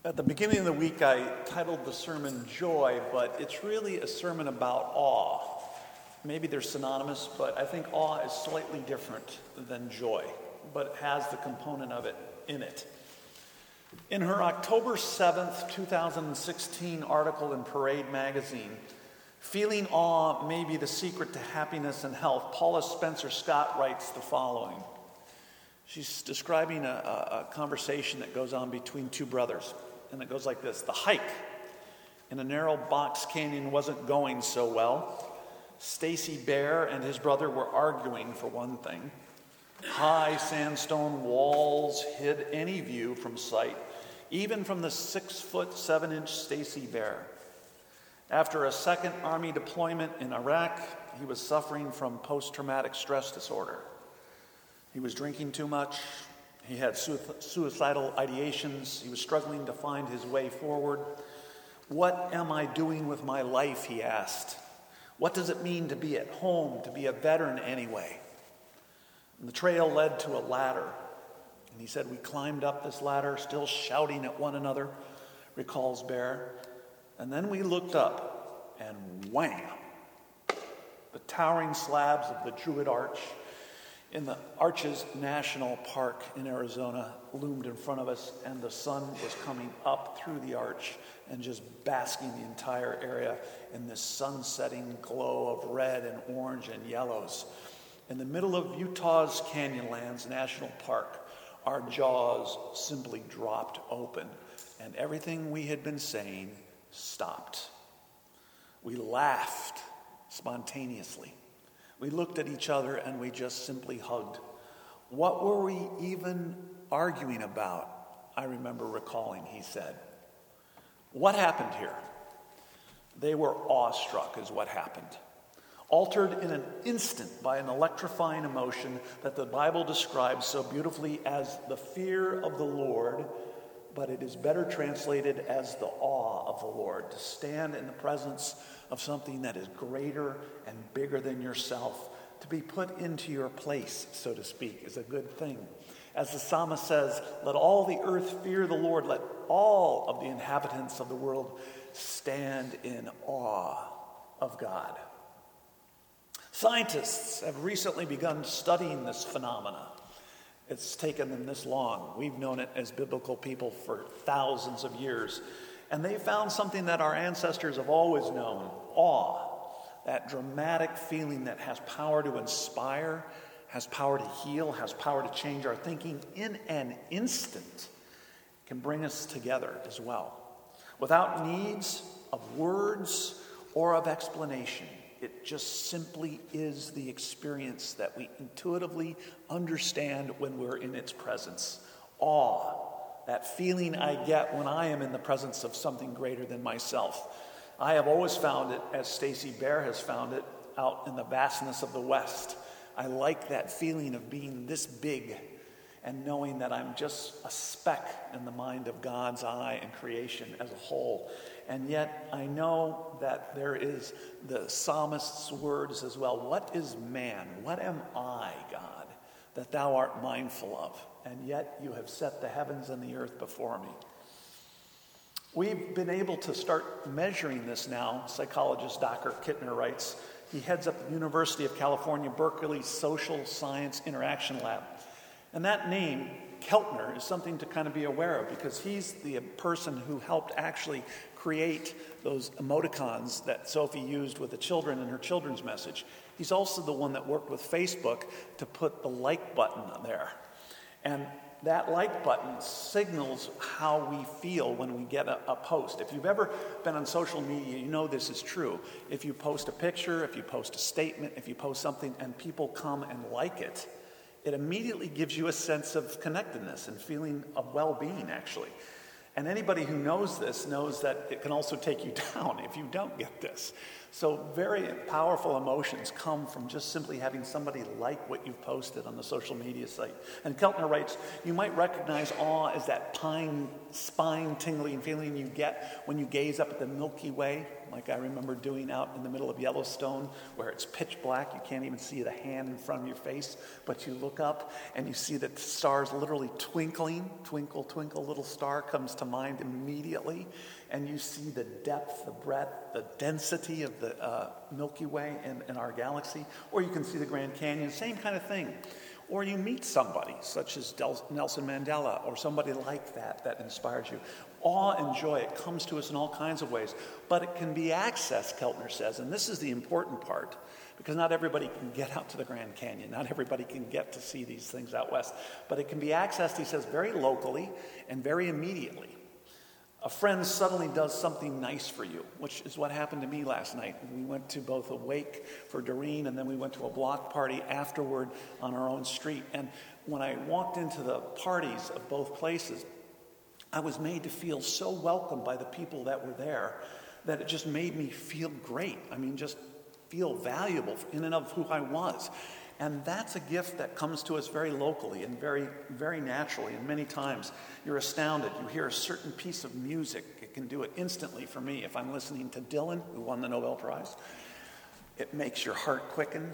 At the beginning of the week, I titled the sermon Joy, but it's really a sermon about awe. Maybe they're synonymous, but I think awe is slightly different than joy, but it has the component of it in it. In her October 7th, 2016 article in Parade magazine, Feeling Awe May Be the Secret to Happiness and Health, Paula Spencer Scott writes the following. She's describing a conversation that goes on between two brothers. And it goes like this. The hike in a narrow box canyon wasn't going so well. Stacy Bear and his brother were arguing, for one thing. High sandstone walls hid any view from sight, even from the 6'7" Stacy Bear. After a second Army deployment in Iraq, he was suffering from post-traumatic stress disorder. He was drinking too much. He had suicidal ideations. He was struggling to find his way forward. What am I doing with my life, he asked. What does it mean to be at home, to be a veteran anyway? And the trail led to a ladder. And he said, we climbed up this ladder, still shouting at one another, recalls Bear. And then we looked up, and wham! The towering slabs of the Druid Arch in the Arches National Park in Arizona loomed in front of us, and the sun was coming up through the arch and just basking the entire area in this sun-setting glow of red and orange and yellows. In the middle of Utah's Canyonlands National Park, our jaws simply dropped open, and everything we had been saying stopped. We laughed spontaneously. We looked at each other and we just simply hugged. What were we even arguing about? I remember recalling, he said. What happened here? They were awestruck is what happened. Altered in an instant by an electrifying emotion that the Bible describes so beautifully as the fear of the Lord, but it is better translated as the awe of the Lord, to stand in the presence of something that is greater and bigger than yourself. To be put into your place, so to speak, is a good thing. As the psalmist says, let all the earth fear the Lord, let all of the inhabitants of the world stand in awe of God. Scientists have recently begun studying this phenomena. It's taken them this long. We've known it as biblical people for thousands of years. And they found something that our ancestors have always known, awe. That dramatic feeling that has power to inspire, has power to heal, has power to change our thinking in an instant, can bring us together as well. Without needs of words or of explanation. It just simply is the experience that we intuitively understand when we're in its presence. Awe, that feeling I get when I am in the presence of something greater than myself. I have always found it, as Stacy Bear has found it, out in the vastness of the West. I like that feeling of being this big and knowing that I'm just a speck in the mind of God's eye and creation as a whole. And yet I know that there is the psalmist's words as well. What is man? What am I, God, that thou art mindful of? And yet you have set the heavens and the earth before me. We've been able to start measuring this now. Psychologist Dr. Kittner writes. He heads up the University of California, Berkeley Social Science Interaction Lab. And that name, Keltner, is something to kind of be aware of because he's the person who helped actually create those emoticons that Sophie used with the children in her children's message. He's also the one that worked with Facebook to put the like button there. And that like button signals how we feel when we get a post. If you've ever been on social media, you know this is true. If you post a picture, if you post a statement, if you post something and people come and like it, it immediately gives you a sense of connectedness and feeling of well-being, actually. And anybody who knows this knows that it can also take you down if you don't get this. So very powerful emotions come from just simply having somebody like what you've posted on the social media site. And Keltner writes, you might recognize awe as that spine-tingling feeling you get when you gaze up at the Milky Way, like I remember doing out in the middle of Yellowstone, where it's pitch black. You can't even see the hand in front of your face, but you look up and you see that the stars literally twinkling. Twinkle, twinkle, little star comes to mind immediately. And you see the depth, the breadth, the density of the Milky Way in our galaxy. Or you can see the Grand Canyon, same kind of thing. Or you meet somebody, such as Nelson Mandela, or somebody like that inspires you. Awe and joy, it comes to us in all kinds of ways. But it can be accessed, Keltner says, and this is the important part, because not everybody can get out to the Grand Canyon. Not everybody can get to see these things out west. But it can be accessed, he says, very locally and very immediately. A friend suddenly does something nice for you, which is what happened to me last night. We went to both a wake for Doreen, and then we went to a block party afterward on our own street. And when I walked into the parties of both places, I was made to feel so welcome by the people that were there that it just made me feel great. I mean, just feel valuable in and of who I was. And that's a gift that comes to us very locally and very, very naturally. And many times you're astounded. You hear a certain piece of music. It can do it instantly for me. If I'm listening to Dylan, who won the Nobel Prize, it makes your heart quicken.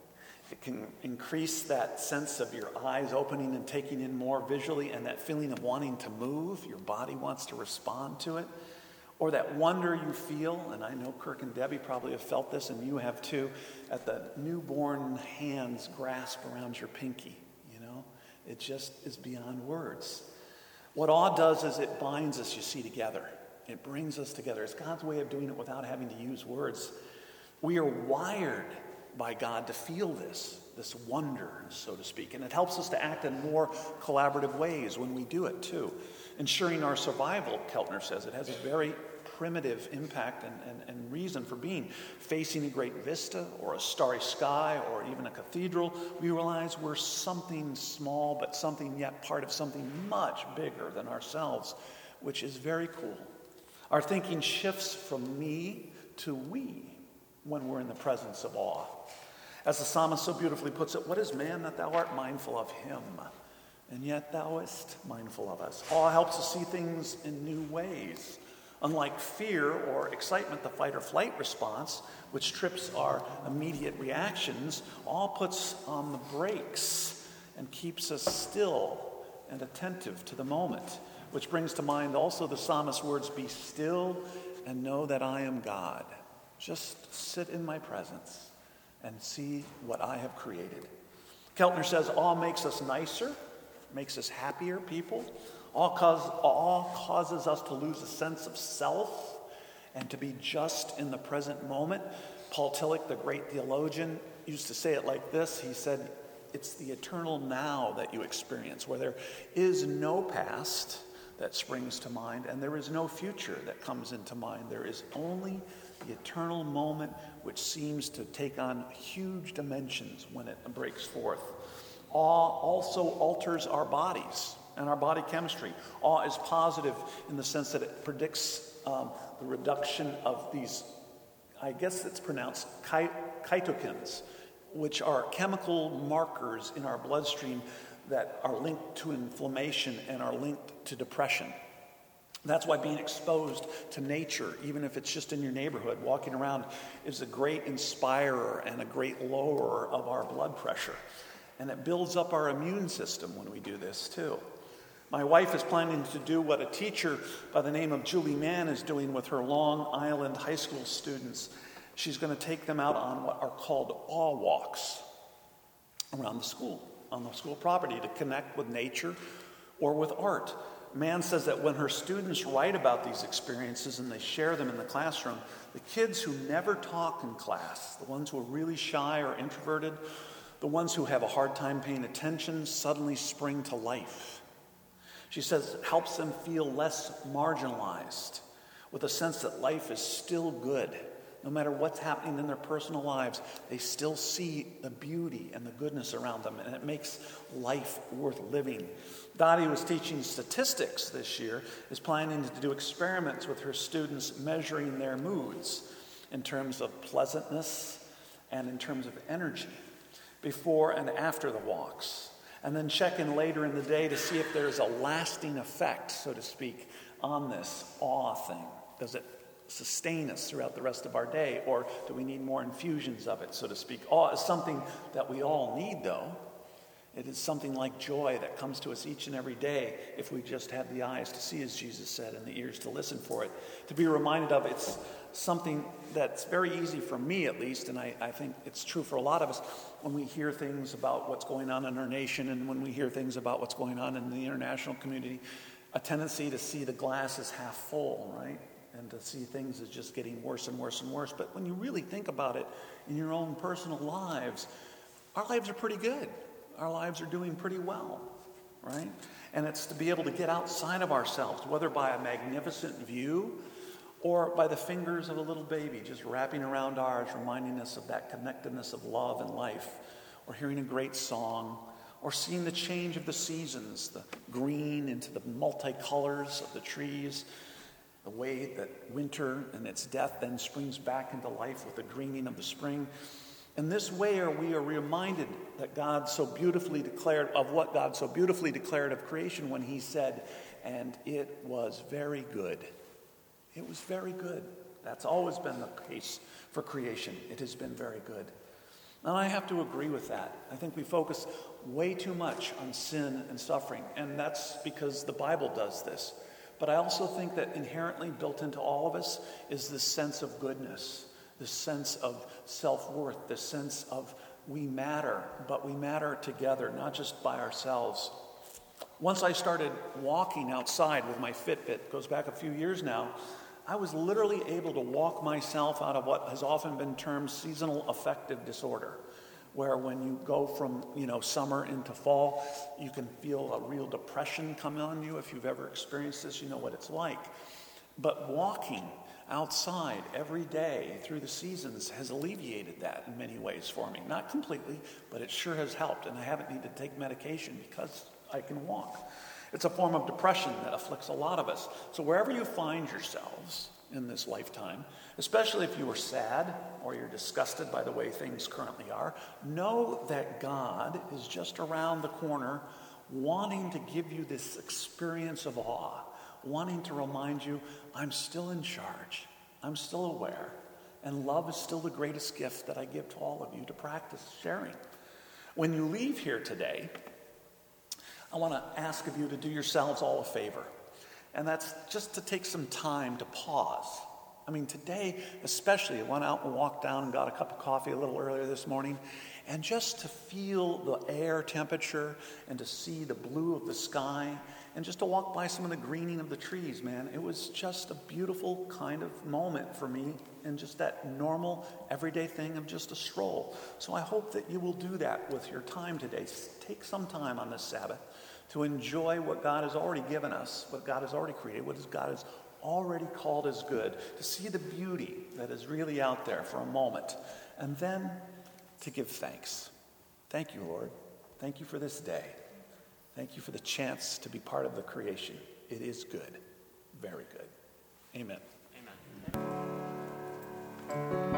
It can increase that sense of your eyes opening and taking in more visually, and that feeling of wanting to move. Your body wants to respond to it. Or that wonder you feel, and I know Kirk and Debbie probably have felt this, and you have too, at the newborn hand's grasp around your pinky, you know? It just is beyond words. What awe does is it binds us, you see, together. It brings us together. It's God's way of doing it without having to use words. We are wired by God to feel this wonder, so to speak, and it helps us to act in more collaborative ways when we do it too. Ensuring our survival, Keltner says, it has a very primitive impact and reason for being. Facing a great vista or a starry sky or even a cathedral, we realize we're something small, but something yet part of something much bigger than ourselves, which is very cool. Our thinking shifts from me to we when we're in the presence of awe. As the psalmist so beautifully puts it, what is man that thou art mindful of him? And yet thou art mindful of us. Awe helps us see things in new ways. Unlike fear or excitement, the fight or flight response, which trips our immediate reactions, awe puts on the brakes and keeps us still and attentive to the moment, which brings to mind also the psalmist's words, be still and know that I am God. Just sit in my presence and see what I have created. Keltner says awe makes us nicer, makes us happier people. Awe causes us to lose a sense of self and to be just in the present moment. Paul Tillich, the great theologian, used to say it like this. He said, it's the eternal now that you experience, where there is no past that springs to mind and there is no future that comes into mind. There is only the eternal moment, which seems to take on huge dimensions when it breaks forth. Awe also alters our bodies and our body chemistry. Awe is positive in the sense that it predicts the reduction of these, I guess it's pronounced cytokines, which are chemical markers in our bloodstream that are linked to inflammation and are linked to depression. That's why being exposed to nature, even if it's just in your neighborhood, walking around, is a great inspirer and a great lowerer of our blood pressure. And it builds up our immune system when we do this too. My wife is planning to do what a teacher by the name of Julie Mann is doing with her Long Island high school students. She's going to take them out on what are called awe walks around the school, on the school property, to connect with nature or with art. Mann says that when her students write about these experiences and they share them in the classroom, the kids who never talk in class, the ones who are really shy or introverted, the ones who have a hard time paying attention, suddenly spring to life. She says it helps them feel less marginalized, with a sense that life is still good. No matter what's happening in their personal lives, they still see the beauty and the goodness around them, and it makes life worth living. Dottie was teaching statistics this year, is planning to do experiments with her students measuring their moods. in terms of pleasantness and in terms of energy before and after the walks. And then check in later in the day to see if there's a lasting effect, so to speak, on this awe thing. Does it sustain us throughout the rest of our day, or do we need more infusions of it, so to speak? Awe is something that we all need, though. It is something like joy that comes to us each and every day if we just have the eyes to see, as Jesus said, and the ears to listen for it. To be reminded of, it's something that's very easy for me, at least, and I think it's true for a lot of us, when we hear things about what's going on in our nation and when we hear things about what's going on in the international community, a tendency to see the glass as half full, right? And to see things as just getting worse and worse and worse. But when you really think about it in your own personal lives, our lives are pretty good. Our lives are doing pretty well, right? And it's to be able to get outside of ourselves, whether by a magnificent view or by the fingers of a little baby just wrapping around ours, reminding us of that connectedness of love and life, or hearing a great song, or seeing the change of the seasons, the green into the multicolors of the trees, the way that winter and its death then springs back into life with the greening of the spring. In this way we are reminded that God so beautifully declared of what God so beautifully declared of creation when he said, and it was very good. It was very good. That's always been the case for creation. It has been very good. And I have to agree with that. I think we focus way too much on sin and suffering, and that's because the Bible does this. But I also think that inherently built into all of us is this sense of goodness, this sense of self-worth, this sense of we matter, but we matter together, not just by ourselves. Once I started walking outside with my Fitbit, it goes back a few years now, I was literally able to walk myself out of what has often been termed seasonal affective disorder, where when you go from, summer into fall, you can feel a real depression come on you. If you've ever experienced this, you know what it's like. But walking outside every day through the seasons has alleviated that in many ways for me. Not completely, but it sure has helped, and I haven't needed to take medication because I can walk. It's a form of depression that afflicts a lot of us. So wherever you find yourselves in this lifetime, especially if you are sad or you're disgusted by the way things currently are, know that God is just around the corner wanting to give you this experience of awe, wanting to remind you, I'm still in charge, I'm still aware, and love is still the greatest gift that I give to all of you to practice sharing. When you leave here today, I want to ask of you to do yourselves all a favor, and that's just to take some time to pause. I mean, today especially, I went out and walked down and got a cup of coffee a little earlier this morning, and just to feel the air temperature and to see the blue of the sky and just to walk by some of the greening of the trees, man. It was just a beautiful kind of moment for me, and just that normal, everyday thing of just a stroll. So I hope that you will do that with your time today. Take some time on this Sabbath to enjoy what God has already given us, what God has already created, what God has already called as good, to see the beauty that is really out there for a moment, and then to give thanks. Thank you, Lord. Thank you for this day. Thank you for the chance to be part of the creation. It is good. Very good. Amen. Amen.